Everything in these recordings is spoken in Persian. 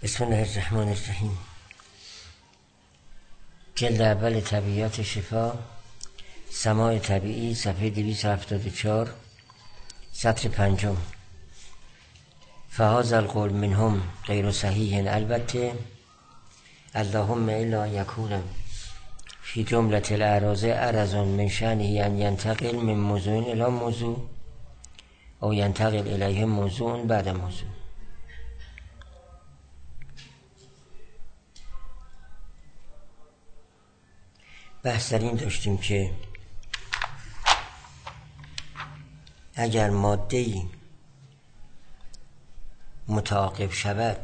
بسم الله الرحمن الرحیم. جلد اول طبیعیات شفا، سماع طبیعی، صفحه 274، سطر 5. فهذا القول منهم غیر صحیح البته اللهم الا یکون فی جملة الاعراض عرض من شأنه ان ینتقل من موضوع الى موضوع او ینتقل الیه موضوع بعد موضوع. بحث در این داشتیم که اگر ماده‌ای متعاقب شود،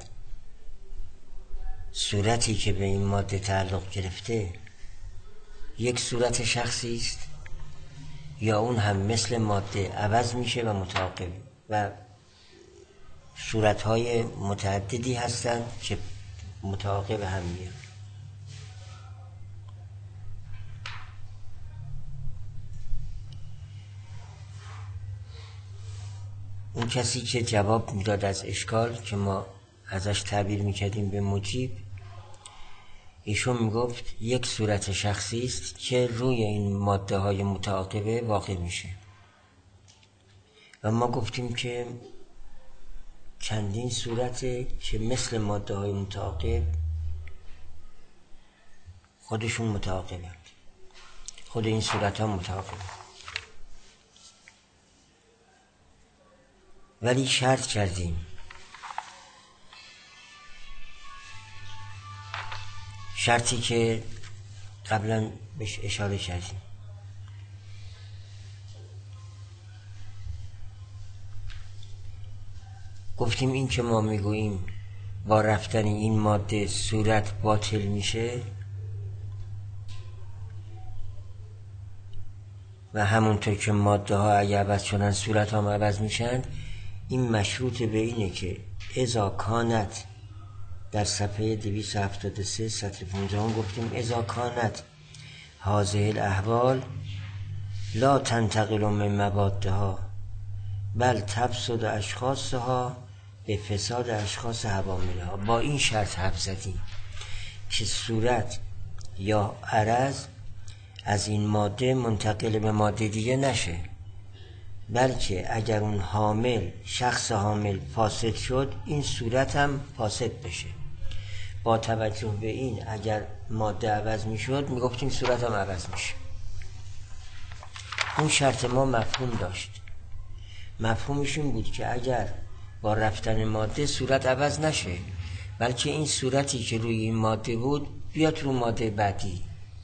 صورتی که به این ماده تعلق گرفته یک صورت شخصی است یا اون هم مثل ماده عوض میشه و متعاقب و صورت‌های متعددی هستند که متعاقب هم میان. اون کسی که جواب میداد از اشکال که ما ازش تعبیر میکردیم به مجیب، ایشون میگفت یک صورت شخصی است که روی این ماده های متعاقبه واقع میشه و ما گفتیم که چندین صورته که مثل ماده های متعاقب خودشون متعاقبند، خود این صورت ها متعاقبند، ولی شرط کردیم شرطی که قبلا بهش اشاره کردیم. گفتیم این که ما میگوییم با رفتن این ماده صورت باطل میشه و همونطور که ماده ها اگه عوض شدن صورت هم عوض میشن، این مشروط به اینه که اذا کانت، در صفحه 273 سطر 15 گفتیم اذا کانت هذه الاحوال لا تنتقل من مبادها بل تفسد اشخاصها به فساد اشخاص حواملها. با این شرط حرف زدیم که صورت یا عرض از این ماده منتقل به ماده دیگه نشه، بلکه اگر اون حامل، شخص حامل فاسد شد، این صورت هم فاسد بشه. با توجه به این اگر ماده عوض می شد می گفتیم صورت هم عوض میشه. اون شرط ما مفهوم داشت. مفهومش این بود که اگر با رفتن ماده صورت عوض نشه، بلکه این صورتی که روی این ماده بود بیاد رو ماده بعدی،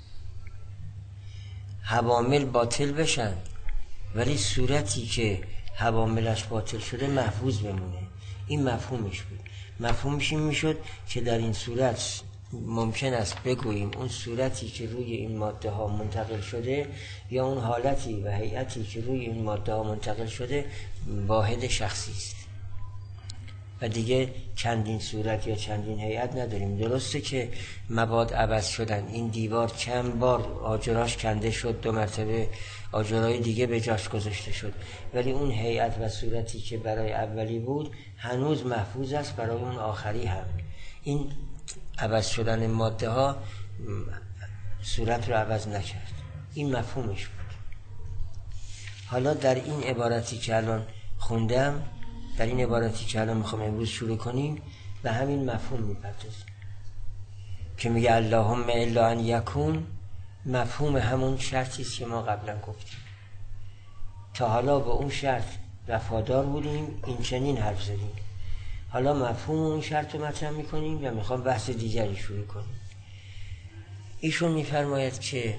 حوامل باطل بشن ولی صورتی که حواملش باطل شده محفوظ بمونه. این مفهومش بود. مفهومش این میشد که در این صورت ممکن است بگوییم اون صورتی که روی این ماده ها منتقل شده یا اون حالتی و هیئتی که روی این ماده ها منتقل شده واحد شخصی است و دیگه چندین صورت یا چندین هیئت نداریم. درسته که مواد عوض شدن، این دیوار چند بار آجراش کنده شد، 2 مرتبه آجرای دیگه به جاش گذاشته شد، ولی اون هیئت و صورتی که برای اولی بود هنوز محفوظ است برای اون آخری هم. این عوض شدن ماده ها صورت رو عوض نکرد. این مفهومش بود. حالا در این عبارتی که الان خوندم، در این عبارتی که الان میخوام امروز شروع کنیم، به همین مفهوم میپردازیم که میگه اللهم الا ان یکون. مفهوم همون شرطی است که ما قبلا گفتیم. تا حالا به اون شرط وفادار بودیم، این چنین حرف زدیم. حالا مفهوم اون شرط رو مطرح میکنیم و میخوام بحث دیگری شروع کنیم. ایشون میفرماید که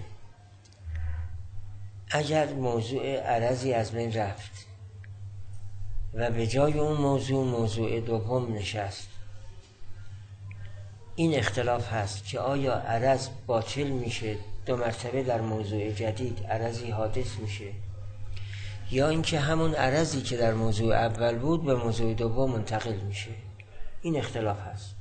اگر موضوع عرضی از بین رفت و به جای اون موضوع دوم نشست، این اختلاف هست که آیا عرض باطل میشه 2 مرتبه در موضوع جدید عرضی حادث میشه، یا اینکه همون عرضی که در موضوع اول بود به موضوع دوم منتقل میشه. این اختلاف هست.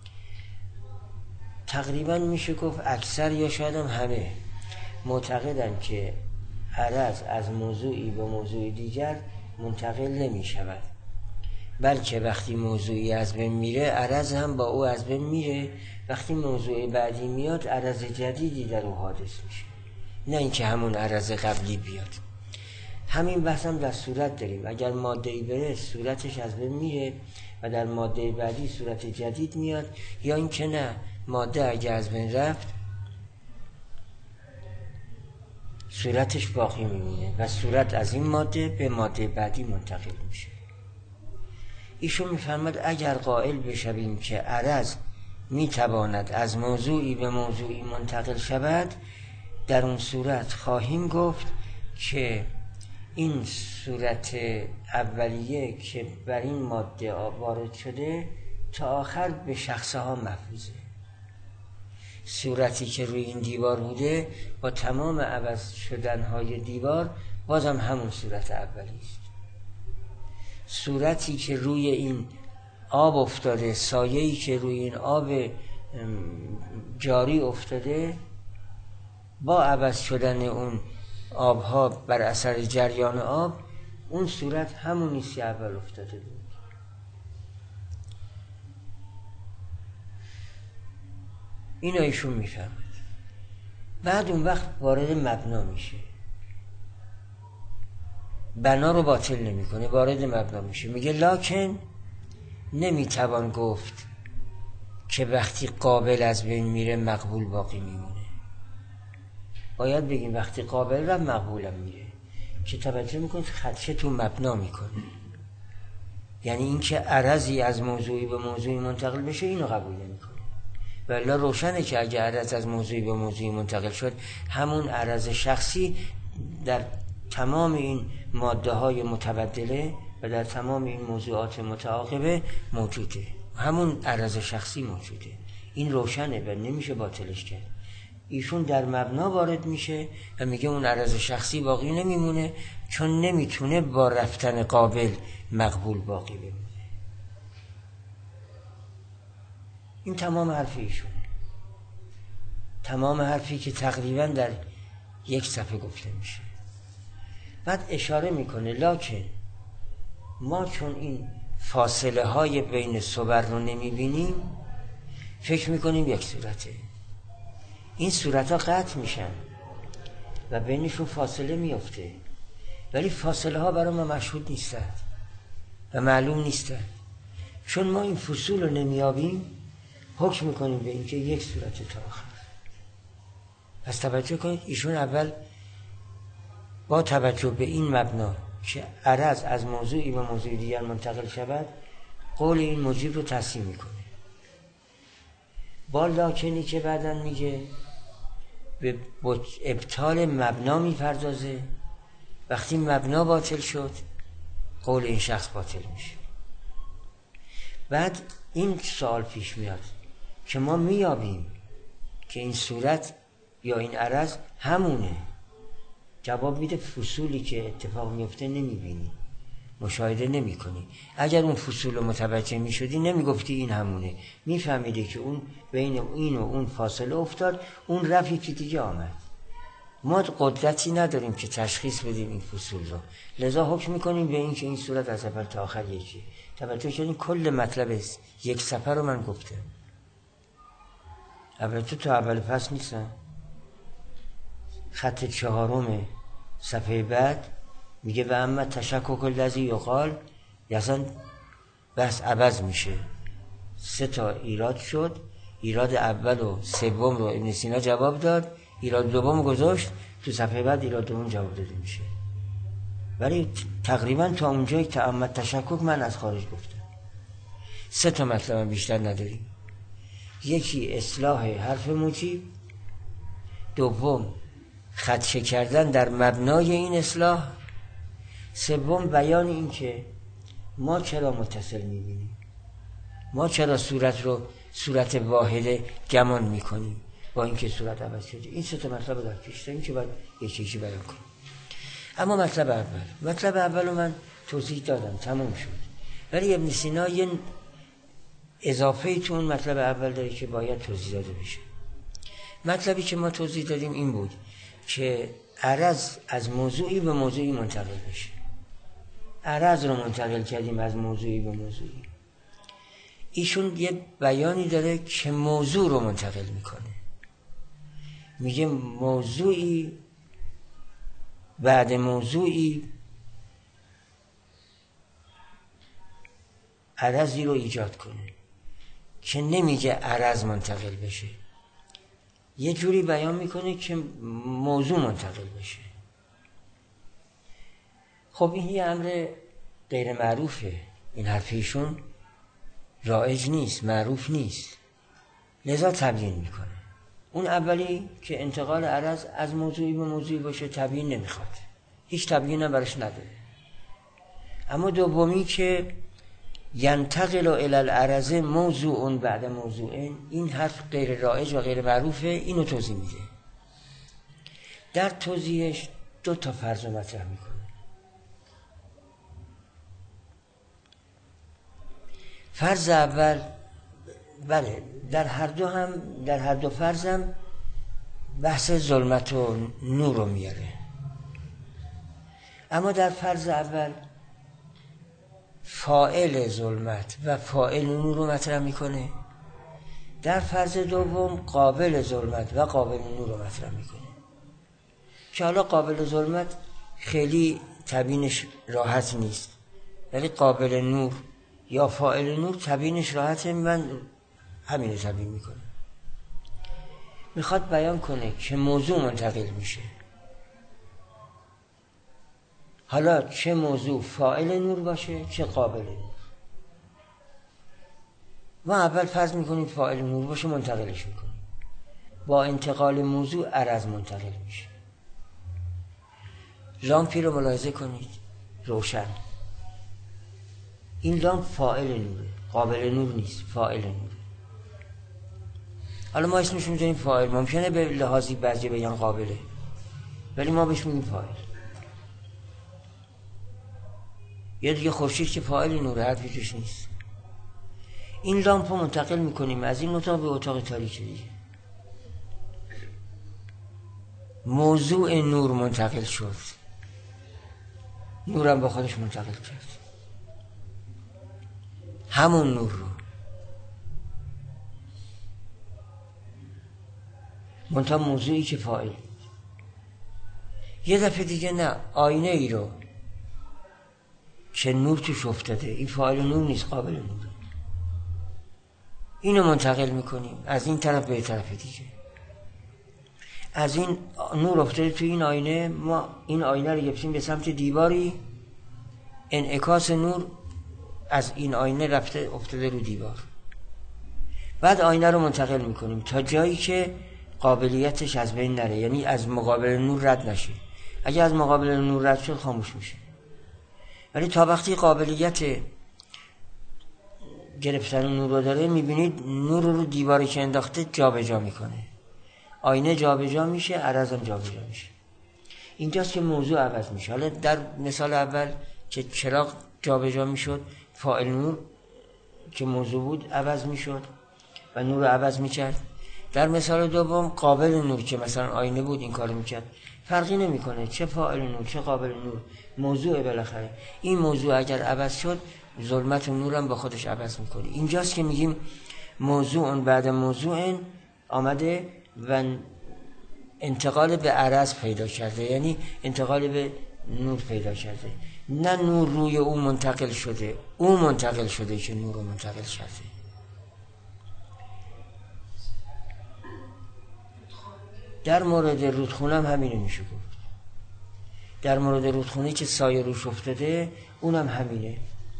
تقریبا میشه گفت اکثر یا شاید هم همه معتقدن که عرض از موضوعی به موضوع دیگر منتقل نمی شود بلکه وقتی موضوعی از بین میره عرض هم با او از بین میره. وقتی موضوع بعدی میاد عرض جدیدی در او حادث میشه، نه اینکه همون عرض قبلی بیاد. همین بحث هم در صورت داریم. اگر ماده‌ای بره صورتش از بین میره و در ماده بعدی صورت جدید میاد، یا اینکه نه، ماده اگر از بین رفت صورتش باقی میمونه و صورت از این ماده به ماده بعدی منتقل میشه. ایشون میفرماد اگر قائل بشویم که عرض میتواند از موضوعی به موضوعی منتقل شود، در اون صورت خواهیم گفت که این صورت اولیه که بر این ماده وارد شده تا آخر به شخصها محفوظه. صورتی که روی این دیوار بوده با تمام عوض شدنهای دیوار بازم همون صورت اولی است. صورتی که روی این آب افتاده، سایه‌ای که روی این آب جاری افتاده، با عوض شدن اون آبها بر اثر جریان آب، اون صورت همونی که اول افتاده بود. اینو ایشون میفهمد. بعد اون وقت وارد مبنا میشه، بنا رو باطل نمیکنه، وارد مبنا میشه. میگه لکن نمیتوان گفت که وقتی قابل از بین میره مقبول باقی میمونه. باید بگیم وقتی قابل رفت مقبولم میره، که توجه میکنید خدشه تو مبنا میکنه. یعنی اینکه عرضی از موضوعی به موضوعی منتقل بشه اینو قبول نمیکنه. ولی روشنه که اگه عرض از موضوعی به موضوعی منتقل شد، همون عرض شخصی در تمام این ماده های متبدله و در تمام این موضوعات متعاقبه موجوده، همون عرض شخصی موجوده. این روشنه و نمیشه باطلش کرد. ایشون در مبنا وارد میشه و میگه اون عرض شخصی باقی نمیمونه، چون نمیتونه با رفتن قابل مقبول باقی بمونه. این تمام حرف ایشونه، تمام حرفی که تقریبا در یک صفحه گفته میشه. بعد اشاره میکنه لکن ما چون این فاصله های بین صور رو نمیبینیم، فکر میکنیم یک صورته. این صورت ها قطع میشن و بینشون فاصله میفته، ولی فاصله ها برای ما مشهود نیستن و معلوم نیستن. چون ما این فصول رو نمیابیم، حکم میکنیم به اینکه یک صورت تا آخر. پس توجه کنید، ایشون اول با توجه به این مبنا که عرض از موضوعی به موضوع دیگر منتقل شود، قول این مجیب رو تصحیح میکنه. با لکنی که بعداً میگه به ابطال مبنا میپردازه. وقتی مبنا باطل شد، قول این شخص باطل میشه. بعد این سوال پیش میاد که ما میابیم که این صورت یا این عرض همونه. جواب میده فصولی که اتفاق میفته نمیبینی، مشاهده نمی کنی. اگر اون فصول رو متوجه می شدی نمی گفتی این همونه، می فهمیدی که اون بین این و اون فاصله افتاد، اون رفت که دیگه آمد. ما قدرتی نداریم که تشخیص بدیم این فصول رو، لذا حکم می کنیم به این که این صورت از اول تا آخر یکی. توجه کنیم کل مطلب یک صفحه رو من گفتم. البته تو اول پس نیستم، خط 4 صفحه بعد میگه و اما تشکک الذی یقال، اصلا بحث عوض میشه. 3 ایراد شد، ایراد اول و سوم رو ابن سینا جواب داد، ایراد دوم گذاشت، تو صفحه بعد ایراد دوم جواب داده میشه. ولی تقریبا تا اونجایی که اما تشکک من از خارج گفتم. 3 مطلب بیشتر نداریم. یکی اصلاح حرف مجیب، دوم خدشه کردن در مبنای این اصلاح، سوم بیان این که ما چرا متصل میبینیم، ما چرا صورت رو صورت واحده گمان میکنیم با اینکه صورت عوض شده. این 3 مطلب در پیش داریم که باید یکی بیان کنیم. اما مطلب اول رو من توضیح دادم، تموم شد. ولی ابن سینا یه اضافه تو اون مطلب اول داره که باید توضیح داده بشه. مطلبی که ما توضیح دادیم این بود که عرض از موضوعی به موضوعی منتقل بشه. عرض رو منتقل کردیم از موضوعی به موضوعی. ایشون یه بیانی داره که موضوع رو منتقل میکنه، میگه موضوعی بعد موضوعی عرضی رو ایجاد کنه، که نمیگه عرض منتقل بشه، یه جوری بیان میکنه که موضوع منتقل بشه. خب این یه امر غیر معروفه، این حرف ایشون رایج نیست، معروف نیست، لذا تبیین میکنه. اون اولی که انتقال عرض از موضوعی به موضوعی باشه تبیین نمیخواد، هیچ تبیین هم برش نداره. اما دومی که ینتقل الی العرض موضوع بعد موضوع، این حرف غیر رایج و غیر معروفه، اینو توضیح میده. در توضیحش 2 تا فرض رو مطرح میکنه. فرض اول، بله در هر دو فرض هم بحث ظلمت و نور رو میاره، اما در فرض اول فاعل ظلمت و فاعل نور رو مطرح میکنه، در فرض دوم قابل ظلمت و قابل نور رو مطرح میکنه. که حالا قابل ظلمت خیلی تبیینش راحت نیست، ولی قابل نور یا فاعل نور تبیینش راحته، من همین رو تبیین میکنه. میخواد بیان کنه که موضوع منتقل میشه، حالا چه موضوع فاعل نور باشه چه قابل نور. ما اول فرض میکنیم فاعل نور باشه، منتقلش میکنیم، با انتقال موضوع عرض منتقل میشه. لامپی رو ملاحظه کنید، روشن، این لامپ فاعل نوره، قابل نور نیست، فاعل نور. حالا ما اسمش میذاریم فاعل، ممکنه به لحاظی بعضی بگن قابله، ولی ما بهش میگیم فاعل. یا دیگه خورشید که فاعل نوره، حرفی توش نیست. این لامپ رو منتقل میکنیم از این اتاق به اتاق تاریک دیگه. موضوع نور منتقل شد، نورم با خودش منتقل کرد همون نور رو. منتها موضوعی که فاعل. یه دفعه دیگه نه، آینه ای رو که نور توش افتاده، این فاعل نور نیست، قابل نور، اینو منتقل میکنیم از این طرف به طرف دیگه. از این نور افتاده تو این آینه، ما این آینه رو گرفتیم به سمت دیواری، انعکاس نور از این آینه رفته افتاده رو دیوار. بعد آینه رو منتقل میکنیم تا جایی که قابلیتش از بین نره، یعنی از مقابل نور رد نشه. اگه از مقابل نور رد شد خاموش میشه، ولی تا وقتی قابلیت گرفتن نور رو داره، میبینید نور رو دیواری که انداخته جابجا میکنه، آینه جابجا میشه، عرضم جابجا میشه. اینجاست که موضوع عوض میشه. حالا در مثال اول که چراغ جابجا میشد، فاعل نور که موضوع بود عوض میشد و نور رو عوض میکرد. در مثال دوم قابل نور که مثلا آینه بود این کارو میکرد. فرقی نمیکنه چه فاعل نور چه قابل نور، موضوع بالاخره. این موضوع اگر عوض شد، ظلمت و نورم با خودش عوض میکنه. اینجاست که میگیم موضوع بعد موضوع آمده و انتقال به عرض پیدا کرده، یعنی انتقال به نور پیدا کرده. نه نور روی او منتقل شده، او منتقل شده که نور رو منتقل کرده. در مورد رودخونه هم همینه میشه گفت. در مورد رودخونه که سایه روش افتاده، اونم همینه.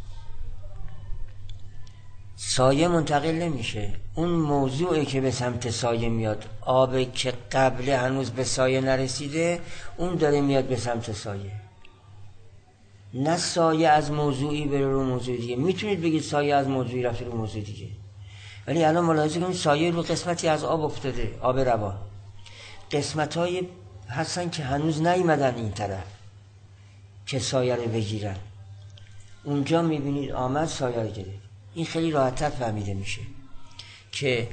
سایه منتقل نمیشه، اون موضوعی که به سمت سایه میاد، آب که قبل هنوز به سایه نرسیده، اون داره میاد به سمت سایه. نه سایه از موضوعی بره رو موضوع دیگه. میتونید بگید سایه از موضوعی رفته رو موضوع دیگه، ولی الان ملاحظه کنید سایه رو قسمتی از آب افتاده، آب روان. قسمت‌های هستن که هنوز نیومدن این طرف که سایه رو بگیرن، اونجا میبینید آمد سایه رو گرفت. این خیلی راحت‌تر فهمیده میشه که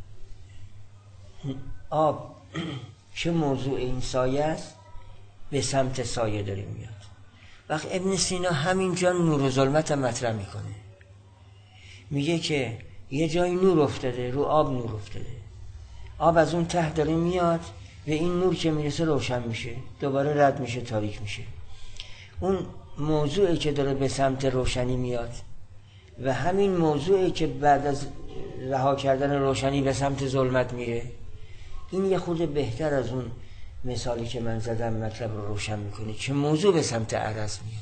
آب چه موضوع این سایه است، به سمت سایه داره میاد. وقت ابن سینا همینجا نور و ظلمت هم مطرح میکنه، میگه که یه جای نور افتاده، رو آب نور افتاده، آب از اون ته داره میاد و این نور که میرسه روشن میشه، دوباره رد میشه، تاریک میشه. اون موضوعی که داره به سمت روشنی میاد و همین موضوعی که بعد از رها کردن روشنی به سمت ظلمت میره، این یه خورده بهتر از اون مثالی که من زدم مطلب رو روشن میکنه که موضوع به سمت عرض میاد.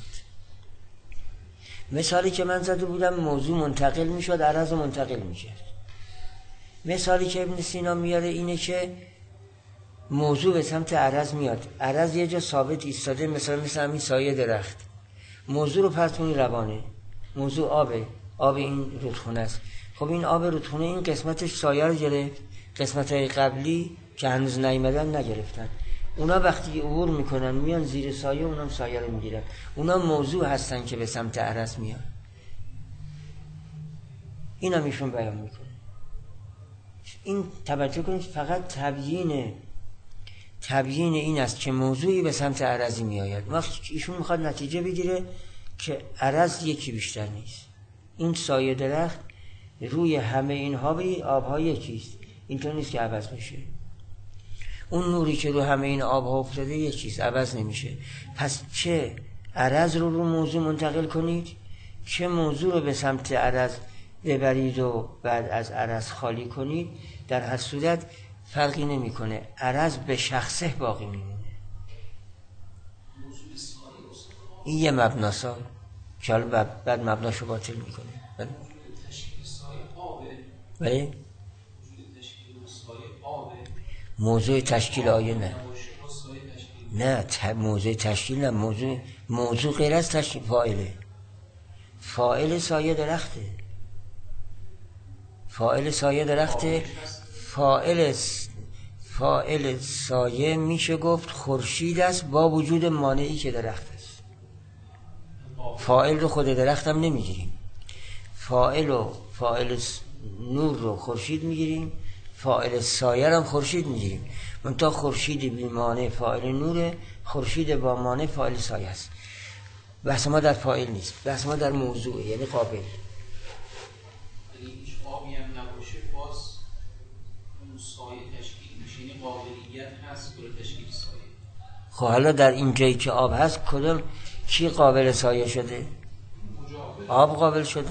مثالی که من زده بودم موضوع منتقل میشد، عرض رو منتقل میکرد. مثالی که ابن سینا میاره اینه که موضوع به سمت عرض میاد، عرض یه جا ثابت ایستاده، مثل همین سایه درخت، موضوع رو پس اون روانه، موضوع آبه، آب این رودخونه است. خب این آب رودخونه این قسمتش سایه رو گرفت، قسمت‌های قبلی که هنوز نیامدن نگرفتن، اونا وقتی عبور میکنن میان زیر سایه، اونم سایه رو میگیرن، اونا موضوع هستن که به سمت عرض میان. اینا میشون بیان میکنه. این توجه کنید فقط تبیین این است که موضوعی به سمت عرضی میآید. وقتی ایشون میخواد نتیجه بگیره که عرض یکی بیشتر نیست، این سایه درخت روی همه اینها آبها یکیست، اینطور نیست که عوض میشه. اون نوری که رو همه این آبها افتاده یکیست، عوض نمیشه. پس چه عرض رو موضوع منتقل کنید، چه موضوع رو به سمت عرض ببرید و بعد از عرض خالی کنید، در هر صورت فرقی نمیکنه، عرض به شخصه باقی میمونه. این یه مبناسا که حالا بعد مبناشو باطل میکنه. بله؟ موضوع تشکیل آیه نه موضوع تشکیل نه، موضوع غیر از تشکیل. فاعل سایه درخته، فاعل سایه درخته. فاعل سایه میشه گفت خورشید است با وجود مانعی که درخت است. فاعل رو خود درخت هم نمیگیریم، فاعل نور رو خورشید میگیریم، فاعل سایه هم خورشید میگیریم. منتها خورشید بی مانع فاعل نوره، خورشید با مانع فاعل سایه است. بحث ما در فاعل نیست، بحث ما در موضوع، یعنی قابل. هیچ آبی هم نباشه باز اون سایه تشکیل میشه، یعنی قابلیت هست برای تشکیل سایه. خب حالا در این جایی که آب هست کدوم چی قابل سایه شده؟ آب قابل شده.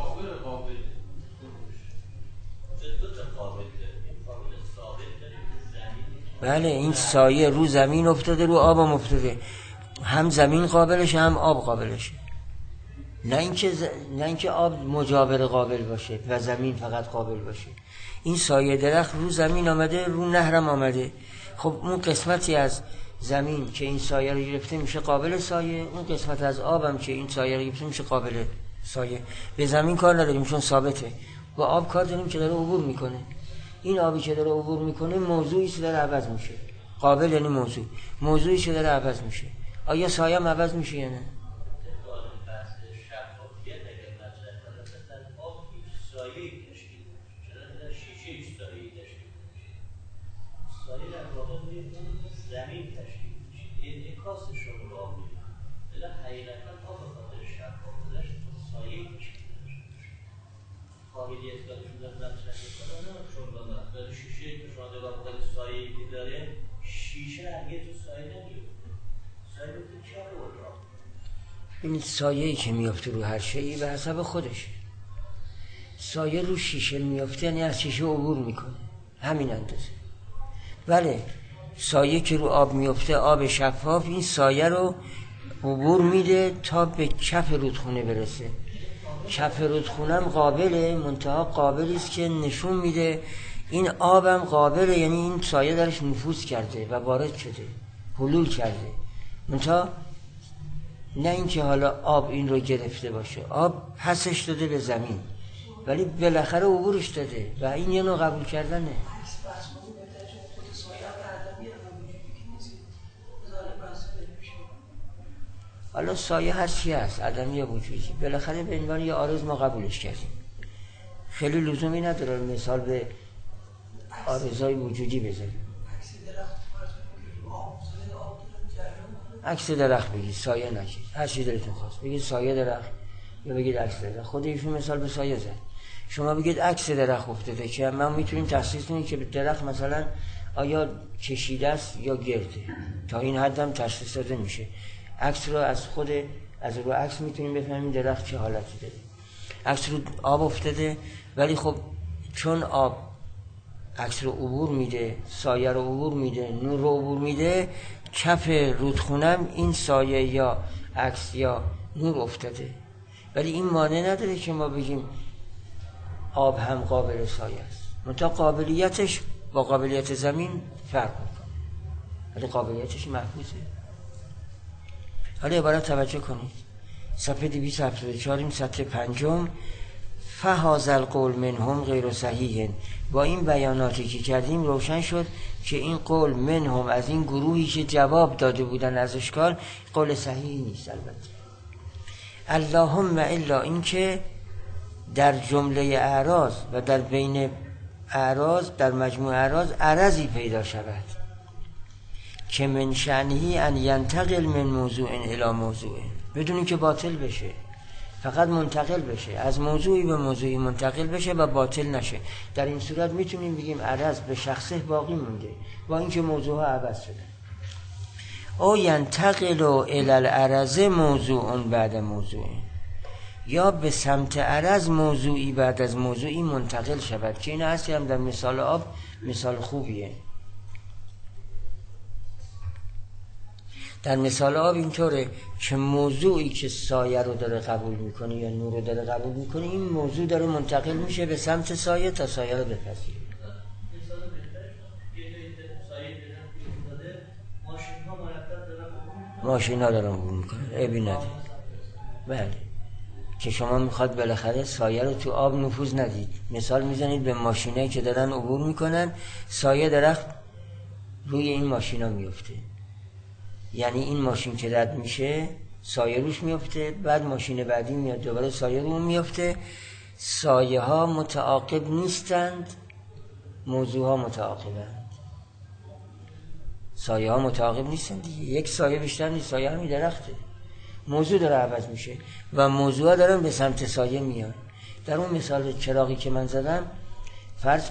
بله این سایه رو زمین افتاده، رو آب هم افتاده، هم زمین قابلشه هم آب قابلشه. نه اینکه آب مجاور قابل باشه و زمین فقط قابل باشه. این سایه درخت رو زمین آمده، رو نهرم آمده. خب اون قسمتی از زمین که این سایه رو گرفته میشه قابل سایه، اون قسمت از آبم که این سایه رو گرفته میشه قابل سایه. به زمین کار نداریم چون ثابته، با آب کار داریم که داره عبور میکنه. این آبی که داره عبور میکنه موضوعی که داره عوض میشه. قابل یعنی موضوعی که داره عوض میشه. آیا سایه هم عوض میشه یا نه؟ زمین تشکیل میشه، انعکاسش رو را میدن، الا حقیقتا آب خاطر شفاف بودش سایه تشکیل میشه. قابلیت کارشون در مطرح کنن چون داره شیشه که شما نگاه کنید سایه که داره، شیشه هرگز تو سایه نمیفته، سایه تو چپ و راست. این سایه‌ای که میفته رو هر شیئی به حسب خودشه. سایه رو شیشه میفته یعنی از شیشه عبور میکنه، همین اندازه. بله سایه که رو آب میفته، آب شفاف، این سایه رو عبور میده تا به کف رودخونه برسه. کف رودخونه هم قابله، منتها قابلی است که نشون میده این آبم قابله، یعنی این سایه درش نفوذ کرده و وارد شده، حلول کرده. منتها نه اینکه حالا آب این رو گرفته باشه، آب پسش داده به زمین ولی بالاخره عبورش داده و این یه نوع قبول کردنه. حالا سایه هر چی هست، عدمی یا وجودی، بالاخره به عنوان یه عارض ما قبولش کردیم. خیلی لزومی نداره مثال به عارضای وجودی بزنیم. عکس درخت بگید، سایه نگید، هر چی دلتون خواست بگید سایه درخت یا بگید عکس درخت. خود ایشون مثال به سایه زد. شما بگید عکس درخت افتاده که ما میتونیم تشخیص بدیم که درخت مثلا آیا کشیده است یا گرده. تا این حد هم تشخیص داده میشه. عکس رو از رو عکس میتونیم بفهمیم درخت چه حالتی داره. عکس رو آب افتاده، ولی خب چون آب عکس رو عبور میده، سایه رو عبور میده، نور رو عبور میده، کف رودخونم این سایه یا عکس یا نور افتاده. ولی این مانع نداره که ما بگیم آب هم قابل سایه است. منتها قابلیتش با قابلیت زمین فرق میکنه، ولی قابلیتش محفوظه. حالا عبارت توجه کنید. صفحه 274 این سطر 5. فهذا القول منهم غیر صحیح. با این بیاناتی که کردیم روشن شد که این قول منهم از این گروهی که جواب داده بودن از اشکال قول صحیحی نیست. البته اللهم الا این که در جمله اعراض و در بین اعراض، در مجموع اعراض عرضی پیدا شود که من شأنه ان ینتقل من موضوع الی موضوع، بدون اینکه باطل بشه، فقط منتقل بشه، از موضوعی به موضوعی منتقل بشه و باطل نشه. در این صورت میتونیم بگیم عرض به شخصه باقی مونده با اینکه موضوع ها عوض شده. او ینتقل الی العرض موضوع بعد موضوع، یا به سمت عرض موضوعی بعد از موضوعی منتقل شود که این اصلی هم در مثال آب مثال خوبیه. در مثال آب اینطوره که موضوعی که سایه رو داره قبول میکنه یا نور رو داره قبول میکنه، این موضوع داره منتقل میشه به سمت سایه تا سایه رو بپذیره. ماشین ها دارن عبور میکنن، عیبی نداره. بله، که شما میخواد بالاخره سایه رو تو آب نفوذ ندید. مثال میزنید به ماشینایی که دارن عبور میکنن، سایه درخت روی این ماشینا میفته، یعنی این ماشین که رد میشه سایه روش میفته، بعد ماشین بعدی میاد دوباره سایه رو میفته. سایه ها متعاقب نیستند، موضوع ها متعاقبند. سایه ها متعاقب نیستند دیگه، یک سایه بیشتر نیست، سایه همین درخته. موضوع داره عوض میشه و موضوع ها دارن به سمت سایه میان. در اون مثال چراغی که من زدم فرض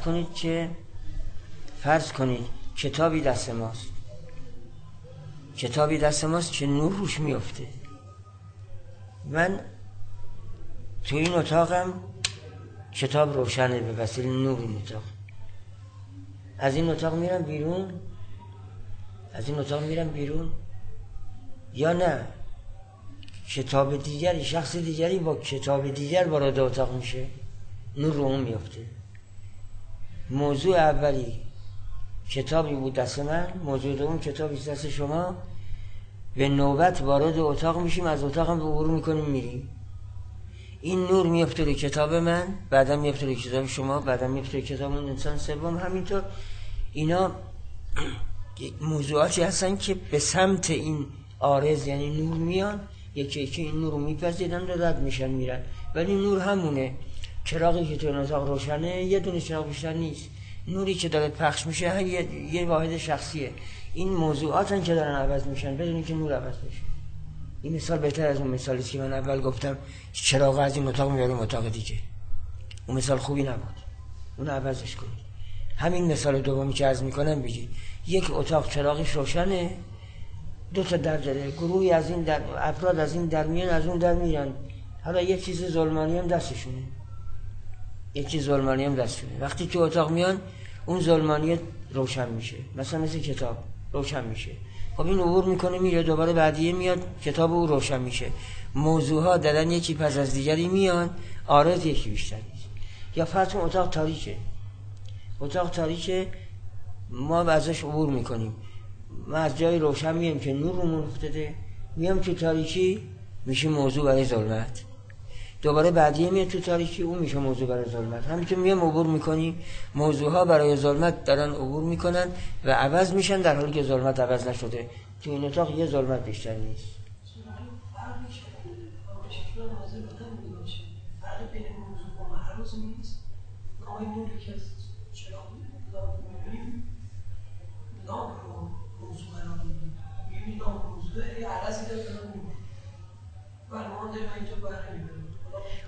کنید کتابی دست ماست، کتابی دست ماست که نور روش میفته. من تو این اتاقم کتاب روشنه به وسیله نور این اتاق. از این اتاق میرم بیرون یا نه کتاب دیگری، شخص دیگری با کتاب دیگر وارد اتاق میشه، نور رو اون میفته. موضوع اولی کتابی بود دست من، موضوع دوم کتابی دست شما، به نوبت وارد اتاق میشیم، از اتاق هم عبور میکنیم میریم. این نور میفته روی کتاب من، بعدم میفته روی کتاب شما، بعدم میفته روی کتاب اون انسان سوم. همینطور اینا موضوعاتی هستن که به سمت این عارض یعنی نور میان، یکی این نور رو میپذیرن و رد میشن میرن، ولی نور همونه. چراغی که تو اتاق روشنه یه دونه چراغ بیشتر نیست، نوری که داره پخش میشه یه واحد شخصیه. این موضوعاتن که دارن عوض میشن بدون اینکه نور عوض میشه. این مثال بهتر از اون مثالی که من اول گفتم چراغ از این اتاق میاریم اتاق دیگه. اون مثال خوبی نبود، اون عوضش کنید. همین مثال دومی که عرض میکنم بگید یک اتاق چراغش روشنه، دو تا در داره، گروهی از این در، افراد از این در میان از اون در میرن، حالا یه چیز ظلمانی هم دستشونه، وقتی تو اتاق میان اون ظلمانی روشن میشه، مثلا مثل کتاب روشن میشه. خب این عبور میکنه میره، دوباره بعدیه میاد کتاب او روشن میشه. موضوع ها دارن یکی پس از دیگری میان، عارض یکی بیشتر نیست. یا فرض اتاق تاریکه، ما ازش عبور میکنیم، ما از جای روشن میام که نور رو افتاده، میام تو تاریکی میشه موضوع برای ظلمت، دوباره بعدیه میاد تو تاریکی اون میشه موضوع برای ظلمت. همینطور میام عبور میکنیم، موضوع ها برای ظلمت دارن عبور میکنن و عوض میشن، در حالی که ظلمت عوض نشده. تو این اتاق یه ظلمت بیشتر نیست.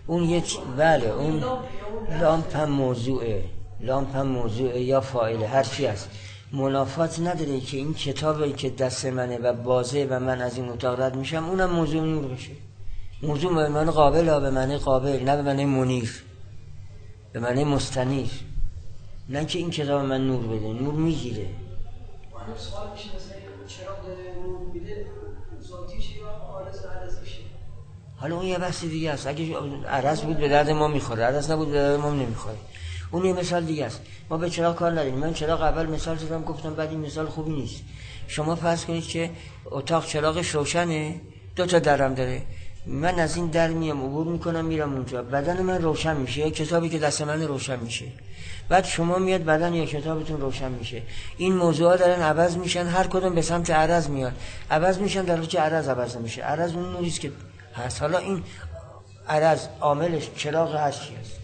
اون بله اون لامپ هم موضوعه یا فاعله، هر چی هست. منافات نداره که این کتابی که دست منه و بازه و من از این اتاق رد میشم اونم موضوع نور بشه. موضوع به معنی قابل، به معنی قابل، نه به معنی منیر، به معنی مستنیر، نه که این کتاب من نور بده. نور میگیره. من سوال میشه مثلا چراغ داره نور میده ذاتیشه یا عرضشه؟ حالا اون یه بحث دیگه است. اگه عرض بود به درد ما میخوره، عرض نبود به درد ما نمیخوره. اون یه مثال دیگه است. ما به چراغ کار نداریم. من چراغ اول مثال زدم گفتم بعد این مثال خوبی نیست. شما فرض کنید که اتاق چراغش روشنه، 2 تا درم داره. من از این در میام عبور میکنم میرم اونجا، بدن من روشن میشه، یا کتابی که دست من روشن میشه. بعد شما میاد بدن یا کتابتون روشن میشه. این موضوعات دارن عوض میشن، هر کدوم به سمت عرض میاد، عوض میشن، در حالی که عرض عوض نمیشه. عرض اون نوری است که هست. حالا این عرض عاملش چراغ هست چی است؟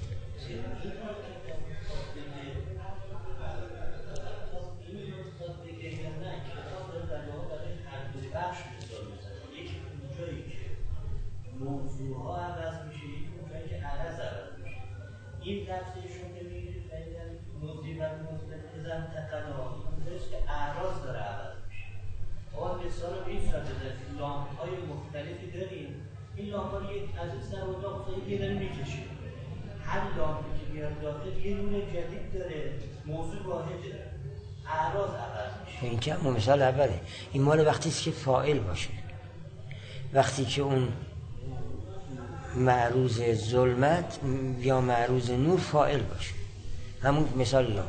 موضوعها عوض میشه، یکی اونجایی که عرض عوض میشه. این لفظشون که میگید موضوعی و متزن تقلا اونجاییست که اعراض داره عوض میشه. آن مثال رو این صورت بزنید، لامپ های مختلفی داریم. این لامپ ها یک عزیز در اتاق یه داره میکشید. هر لامپی که میاد داخل یه نور جدید داره، موضوع واحده، اعراض عوض میشه. این که همون مثال اوله. این مال وقتی است که فاعل باشه. وقتی که اون معروض ظلمت یا معروض نور فاعل باشه، همون مثال لامپ.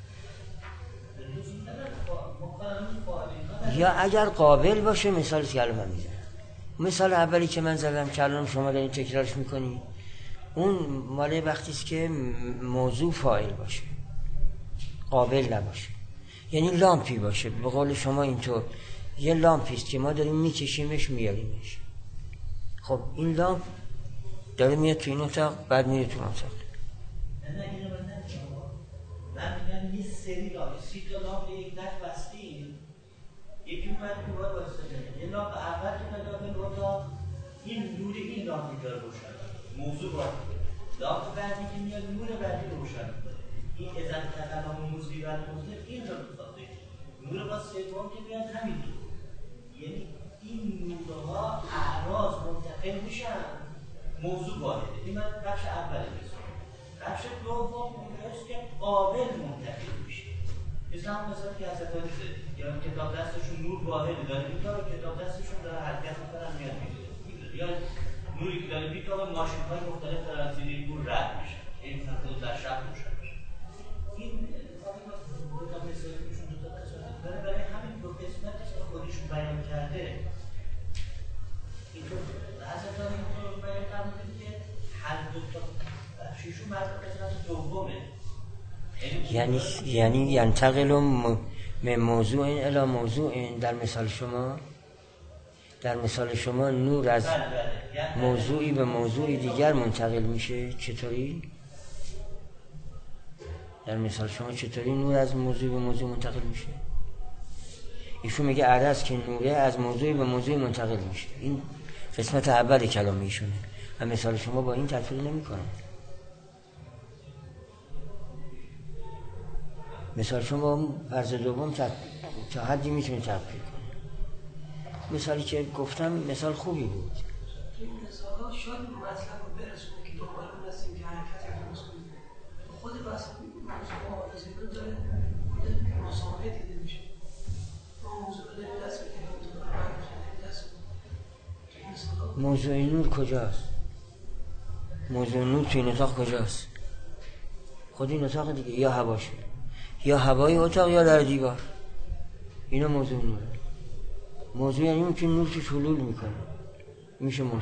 یا اگر قابل باشه، مثالی که الان من میزنم، مثال اولی که من زدم که الان شما دارین تکرارش میکنی، اون مال وقتی است که موضوع فاعل باشه، قابل نباشه. یعنی لامپی باشه، به قول شما اینطور یه لامپی است که ما داریم میکشیمش میاریمش. خب این لامپ داره میاد تو این اتاق، بعد میره تو اتاق. نه اینو من میگم یه سری لامپ، 30 تا لامپ یک دست بستیم، یکی اومد تو بار واسطه یه لامپ اول که داخل اتاق این نور این لامپ داره روشن، موضوع باید لامپ بعدی که میاد نور بعدی روشن میکنه. این اذن تقلام موضوعی و موضوع این رو میخواد. نور با سوم که میاد همین نور، یعنی این نورها اعراض منتقل میشن، موضوع واحده. این من بخش اولی میسونم. بخش دوم اونجاست که قابل منتقل میشه. مثلا که از اتاقی زدید یا کتاب دستشون نور واحده داره بیتار و کتاب دستشون داره حرکت میکنن میاد میگذاره، یا نوری که داره بیتار و ماشین های مختلف دارن زیر این نور رد میشن، این خود در شب روشن میشه. این دو تا مثالیشون دو تا قسمت داره، برای همین دو قسمتی که خودشون بیان کرده اینطور از اتاقی اینطور بیان کرده که هر دو تا بخشیشون بعد قسمت دومه. یعنی ینتقل من موضوع الی موضوع. در مثال شما نور از موضوعی به موضوع دیگر منتقل میشه. چطوری؟ در مثال شما چطوری نور از موضوع به موضوع منتقل میشه؟ ایشون میگه عرض که نوره از موضوعی به موضوع منتقل میشه. این قسمت اول کلام ایشونه. و مثال شما با این تطبیق نمیکنه. مثال شما فرض دوم تا حدی میتونی تطبیق کنی. مثالی که گفتم مثال خوبی بود. این مثال ها شاید مطلب رو برسونه که دنبال اون هستیم که حرکت درست کنیم. خود بس موضوع حافظی رو داره مسابقه دیده میشه. ما موضوع رو داریم دست بکنیم. موضوع نور کجاست؟ موضوع نور توی این اتاق کجاست؟ خود این اتاق دیگه، یا هواشه، یا هوای اتاق یا در دیوار. اینا موضوع نوره. موضوع یعنی اون که نور توش حلول میکنه، میشه موضوع.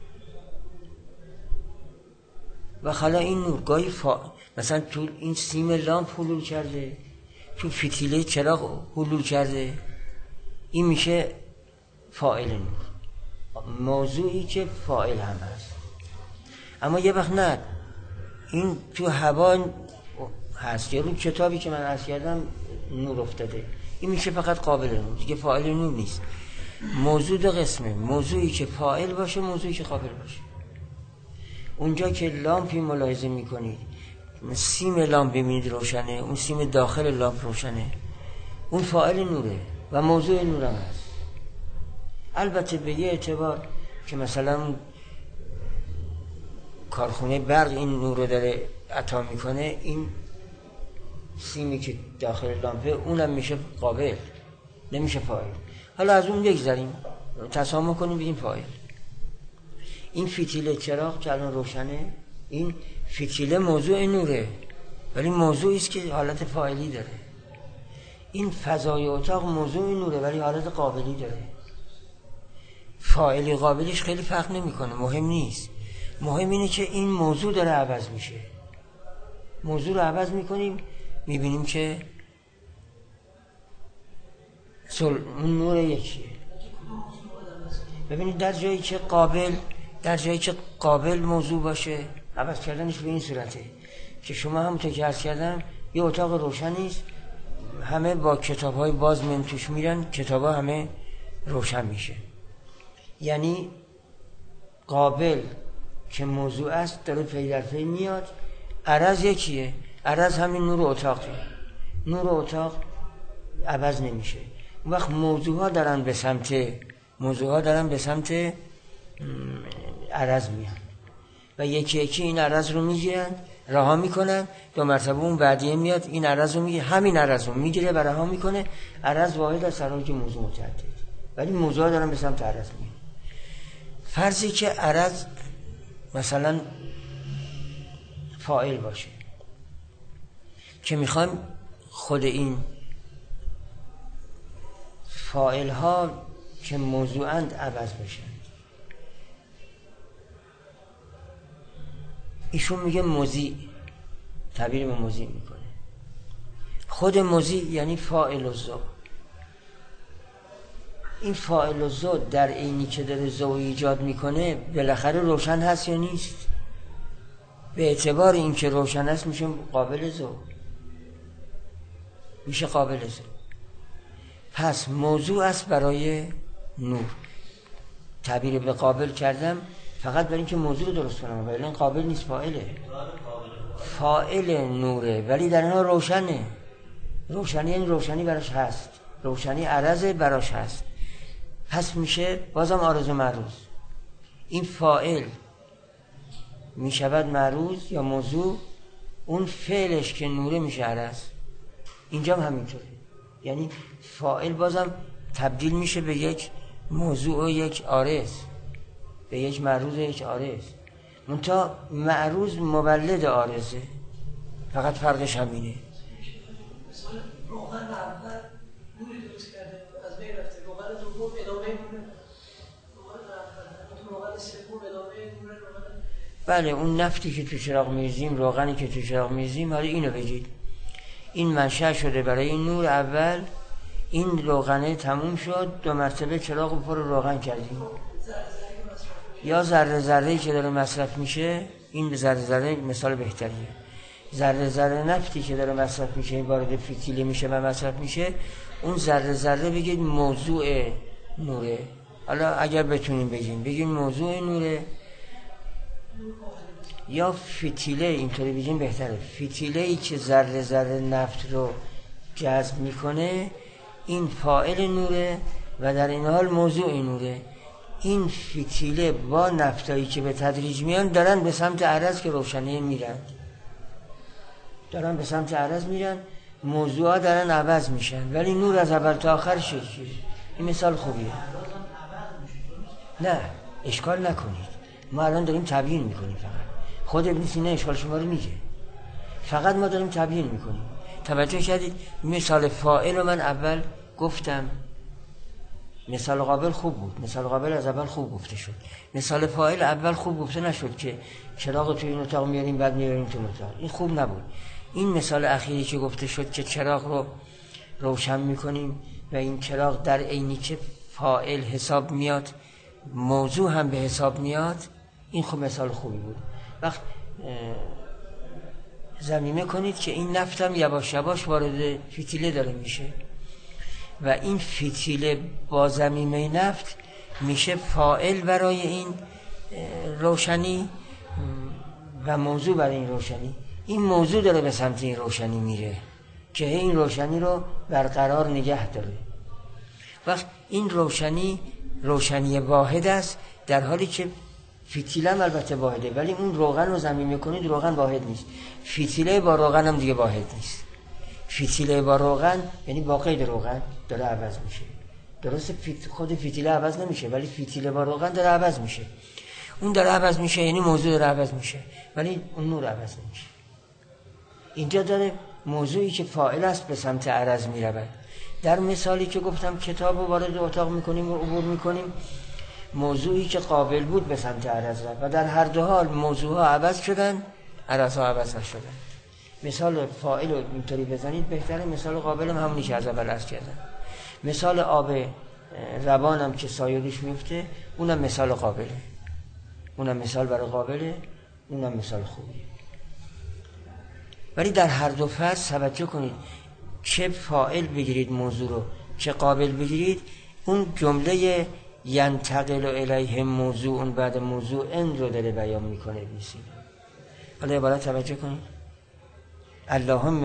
و حالا این نور گاهی مثلا تو این سیم لامپ حلول کرده، تو فتیله چراغ حلول کرده، این میشه فاعل نور، موضوعی که فاعل هم هست. اما یه وقت نه، این تو هوا هست، یا رو کتابی که من عرض کردم نور افتاده، این میشه فقط قابل نور، دیگه فاعل نور نیست. موضوع دو قسمه، موضوعی که فاعل باشه، موضوعی که قابل باشه. اونجا که لامپی ملاحظه میکنید سیم لامپ ببینید روشنه، اون سیم داخل لامپ روشنه، اون فاعل نوره و موضوع نور هم هست. البته به یه اعتبار که مثلا کارخونه برق این نور رو داره عطا میکنه، این سیمی که داخل لامپه اونم میشه قابل، نمیشه فاعل. حالا از اون بگذاریم، تسامح کنیم بگیم فاعل. این فتیله چراغ که الان روشنه، این فتیله موضوع نوره ولی موضوعی است که حالت فاعلی داره. این فضای اتاق موضوع نوره ولی حالت قابلی داره. فاعلی قابلیش خیلی فرق نمیکنه، مهم نیست. مهم اینه که این موضوع داره عوض میشه. موضوع رو عوض میکنیم، میبینیم که اون نور یکیه. ببینید در جایی که قابل موضوع باشه، عوض کردنش به این صورته که شما همونطور که عرض کردم یه اتاق روشنیست، همه با کتاب‌های باز من توش میرن، کتاب‌ها همه روشن میشه. یعنی قابل که موضوع است داره پی در پی میاد. عرض یکیه، عرض همین نور اتاقه. نور اتاق عوض نمیشه. اون وقت موضوعها دارن به سمت عرض میان و یکی یکی این عرض رو میگیرن، رها میکنن، دو مرتبه اون بعدیه میاد این عرض رو میگیره، همین عرض رو میگیره و رها میکنه. عرض واحد از سراج موضوع متعدد، ولی موضوعها دارن به سمت عرض میان. فرضی که عرض مثلا فاعل باشه که میخوایم خود این فاعل ها که موضوعند عوض بشن. ایشون میگه موضوع، تعبیر به موضوع میکنه. خود موضوع یعنی فاعل الضوء. این فاعل الضوء در عینی که داره ضوء ایجاد میکنه بالاخره روشن هست یا نیست؟ به اعتبار اینکه روشن هست میشه قابل ضوء، میشه قابل ضوء. پس موضوع است برای نور. تعبیر به قابل کردم فقط برای اینکه موضوع رو درست کنم، ولی این قابل نیست، فاعله. فاعل نوره ولی در اینها روشنه. روشنی یعنی روشنی براش هست، روشنی عرض براش هست. پس میشه بازم عارض و معروض. این فاعل میشود معروض یا موضوع، اون فعلش که نوره میشه عرض. اینجا هم همینطوره، یعنی فاعل بازم تبدیل میشه به یک موضوع و یک عارض، به یک معروض و یک عارض. منتها معروض مولد عارضه، فقط فرقش همینه. مثلا روغن اول نوری درست کرده از بین رفته، روغن دوم ادامه مونه، روغن سوم ادامه مونه. بله اون نفتی که تو چراغ میریزیم، روغنی که تو چراغ میریزیم، حالا اینو بگید این منشأ شده برای این نور اول، این روغنه تموم شد، دو مرتبه چراغ رو پر روغن کردیم. یا ذره ذره‌ای که داره مصرف میشه، این ذره ذره مثال بهتریه. ذره ذره نفتی که داره مصرف میشه وارد فتیله میشه و مصرف میشه، اون ذره ذره بگید موضوع نوره. حالا اگر بتونیم بگیم موضوع نوره یا فتیله، اینطوری بگیم بهتره. فتیله‌ای که ذره ذره نفت رو جذب میکنه این فاعل نوره و در این حال موضوع نوره. این فتیله با نفتایی که به تدریج میان دارن به سمت عرض که روشنی میرن، دارن به سمت عرض میرن، موضوعات دارن عوض میشن ولی نور از اول تا آخر شکلی. این مثال خوبیه. نه اشکال نکنید، ما الان داریم تبیین میکنیم، فقط خود ابن سینا اشکال شما رو میگه، فقط ما داریم تبیین میکنیم. توجه کردید مثال فاعل رو من اول گفتم، مثال قابل خوب بود، مثال قابل از اول خوب گفته شد. مثال فاعل اول خوب گفته نشد که چراغ تو این اتاق میاریم بعد میاریم تو اتاق، این خوب نبود. این مثال اخیری که گفته شد که چراغ رو روشن میکنیم و این چراغ در عینی که فاعل حساب میاد موضوع هم به حساب میاد، این خب مثال خوبی بود. وقت ضمیمه کنید که این نفت هم یواش یواش وارد فتیله داره میشه و این فتیله با ضمیمه نفت میشه فاعل برای این روشنی و موضوع برای این روشنی، این موضوع داره به سمت این روشنی میره که این روشنی رو برقرار نگه داره. وقت این روشنی واحد است، در حالی که فتیله هم البته واحده، ولی اون روغن رو زمین میکنید روغن واحد نیست. فتیله با روغن هم دیگه واحد نیست. فتیله با روغن یعنی با قید روغن داره عوض میشه. درسته خود فتیله عوض نمیشه، ولی فتیله با روغن داره عوض میشه. اون داره عوض میشه، یعنی موضوع داره عوض میشه، ولی اون نور عوض نمیشه. اینجا داره موضوعی که فاعل است به سمت عرض میرود. در مثالی که گفتم کتاب رو وارد اتاق میکنیم و عبور میکنیم، موضوعی که قابل بود به سمت عرض رفت و در هر دو حال موضوعها عوض شدن، عرضها عوض نشدن. مثال فاعل رو اینطوری بزنید بهتره. مثال قابل هم همونی که از اول عرض کردم. مثال آب روانم که سایه روش میفته، اونم مثال قابله، اونم مثال برای قابله، اونم مثال خوبی. ولی در هر دو فصل توجه کنید، چه فاعل بگیرید موضوع رو، چه قابل بگیرید، اون جمله ینتقل الیه موضوع اون بعد موضوع ان رو داره بیان میکنه. بیسید حالا عبارت توجه کنید. اللهم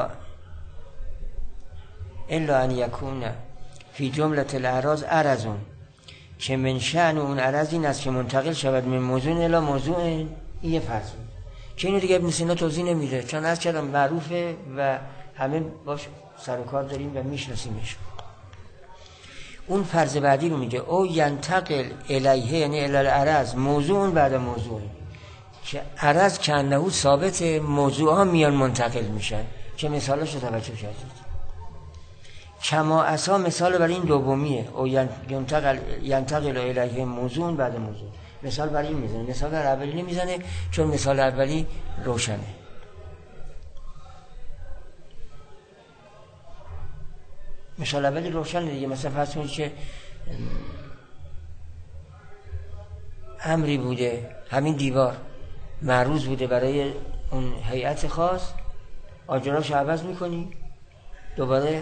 الا ان یکون فی جمله الاعراض عرضون که من شأن اون عرض این است که منتقل شود من موضوع الی موضوع. این یه فرض بود که اینو دیگه ابن سینا توضیح نمیده، چون از کردم معروفه و همه باش سر و کار داریم و میشناسیمش. اون فرض بعدی رو میگه او ینتقل الیه یعنی الی العرض موضوع بعد موضوع، که عرض که انه ثابت، موضوع ها میان منتقل میشن. که مثالش رو توجه کردید. کما اسا مثال برای این دومیه، او ینتقل الیه موضوع بعد موضوع. مثال برای این میزنه، مثال برای اولی نمیزنه چون مثال اولی روشنه. مثال اولی روشنه دیگه. مثلا فرض کنید که امری بوده، همین دیوار معروض بوده برای اون هیئت خاص، آجراش عوض میکنی، دوباره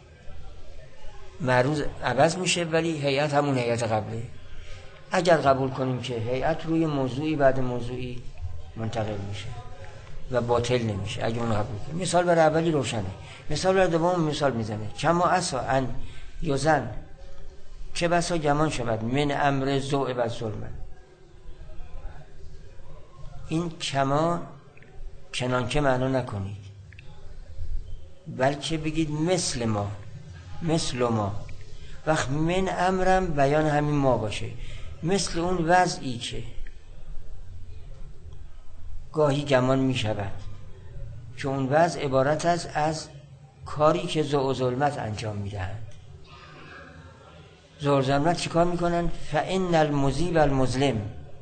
معروض عوض میشه ولی هیئت همون هیئت قبله. اگر قبول کنیم که هیئت روی موضوعی بعد موضوعی منتقل میشه و باطل نمیشه، اگر اون قبول کنیم. مثال برای اولی روشنه. مثال برای دوم مثال میزنه. کما اسا ان یزن، چه بسا گمان شود، من امر ذوء و ظلم. این کما چنان که معنا نکنید، بلکه بگید مثل ما، مثل ما. وقت من امرم بیان همین ما باشه، مثل اون وضعی که گاهی گمان می شود که اون وضع عبارت است از کاری که ذو و ظلمت انجام می دهند. ذو و ظلمت چی کار می کنن؟ فإن المذیب المظلم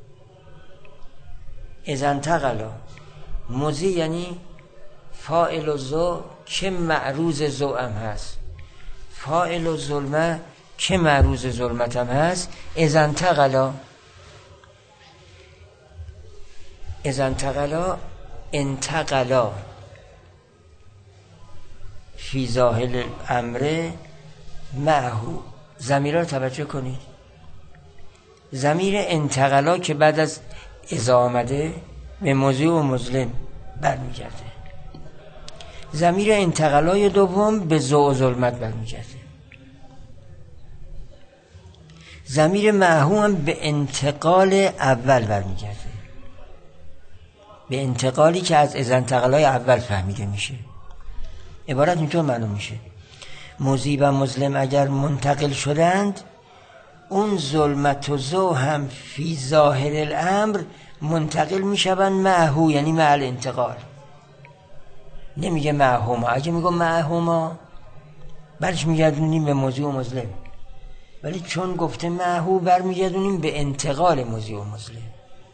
اذا انتقلا. مذی یعنی فاعل و ذو که معروض ذو هم هست، فاعل و ظلمه که معروض ظلمت هم هست. اذا انتقلا انتقلا فی ظاهر الامر معهو. ضمیر رو توجه کنید. ضمیر انتقلا که بعد از اذا آمده به موضوع و مظلم برمیگرده. ضمیر انتقالای دوم به ذو و ظلمت برمیگرده. ضمیر معهو هم به انتقال اول برمیگرده، به انتقالی که از انتقالای اول فهمیده میشه. عبارت اینطور معلوم میشه: مذیب و مظلم اگر منتقل شدند، اون ظلمت و ذو هم فی ظاهر الامر منتقل میشوند معهو، یعنی مع الانتقال. نمیگه معهما. اگه میگم معهما برش میگردونیم به موضوع و مظلم، ولی چون گفته معهو برمیگردونیم به انتقال موضوع و مظلم.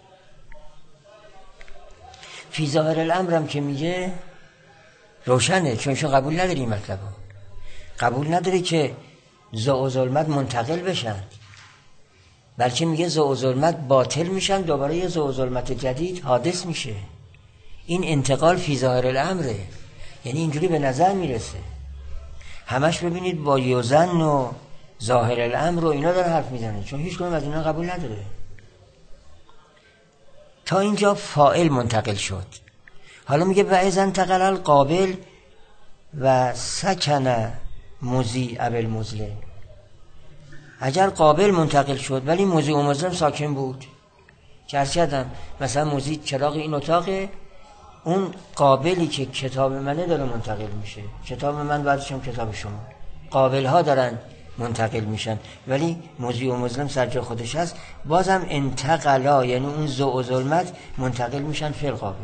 فی ظاهر الامر هم که میگه روشنه، چون قبول نداری مطلبو. قبول نداره که ذو و ظلمت منتقل بشن، بلکه میگه ذو و ظلمت باطل میشن، دوباره یه ذو و ظلمت جدید حادث میشه. این انتقال فی ظاهر الامره، یعنی اینجوری به نظر میرسه. همش ببینید با یوزن و ظاهر الامر و اینا داره حرف میزنه، چون هیچ کنم از اینا قبول نداره. تا اینجا فاعل منتقل شد. حالا میگه و اذا انتقل القابل و سکن مضیء بالمظلم. اگر قابل منتقل شد ولی مضیء و مظلم ساکن بود، که عرض کردم مثلا مضیء چراغ این اتاقه، اون قابلی که کتاب منه داره منتقل میشه، کتاب من بعدش هم کتاب شما، قابل ها دارن منتقل میشن، ولی مضیء و مظلم سر جای خودش هست. بازم انتقلا، یعنی اون ضوء و ظلمت منتقل میشن فی القابل،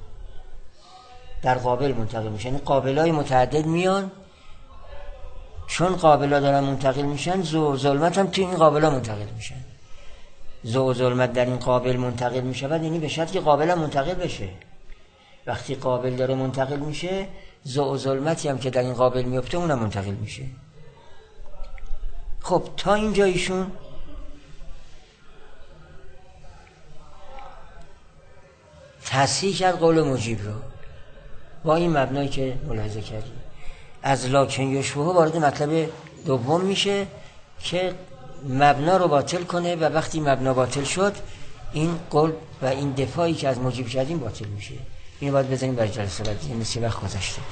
در قابل منتقل میشن. یعنی قابلای متعدد میان، چون قابلا دارن منتقل میشن، ضوء و ظلمت هم توی این قابلا منتقل میشن. ضوء و ظلمت در این قابل منتقل میشه، بعد یعنی به شرطی که قابل هم منتقل بشه. وقتی قابل داره منتقل میشه، ضوء و ظلمتی هم که در این قابل میفته اونم منتقل میشه. خب تا اینجا ایشون تصحیح کرد قول مجیب رو با این مبنایی که ملاحظه کردیم. از لکن یشبهه وارد مطلب دوم میشه که مبنا رو باطل کنه، و وقتی مبنا باطل شد این قول و این دفاعی که از مجیب کردیم باطل میشه. اینو باید بزنیم برای جلسه بعد، مثل وقت گذشته.